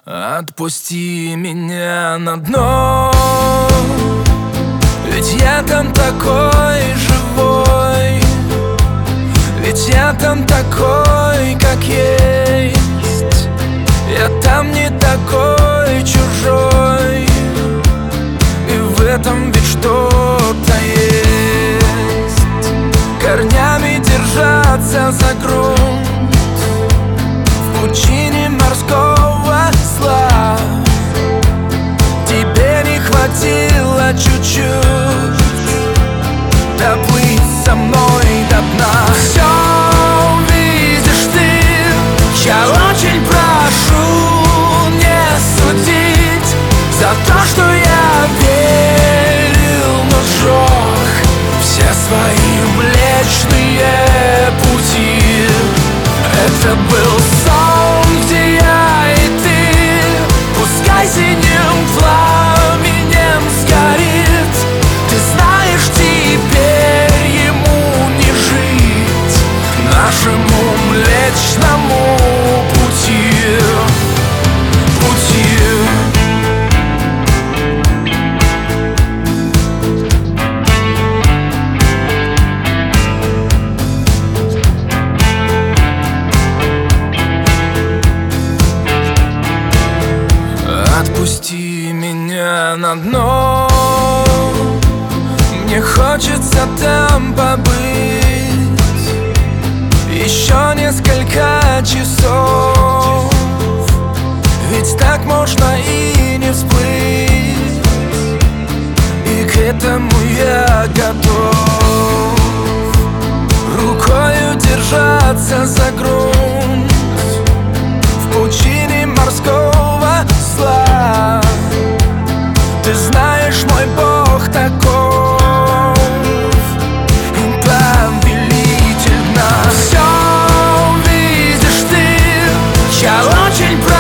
Отпусти меня на дно, ведь я там такой живой, ведь я там такой, как есть. Я там не такой чужой, и в этом ведь что-то есть. Корнями держаться за грунт в пучине морского зла. Тебе не хватило чуть-чуть доплыть со мной до дна. Все видишь ты, я очень прошу не судить за то, что я верил, но сжег все свои млечные пути. Это был сон, где я и ты, пускай синим пламенем сгорит. Ты знаешь, теперь ему не жить, нашему млечному пути. Отпусти меня на дно, мне хочется там побыть еще несколько часов, ведь так можно и не всплыть, и к этому я готов. Рукою держаться за грунт в пучине морского зла. Ты знаешь, мой Бог таков, повелитель дна. Все видишь ты, я очень прошу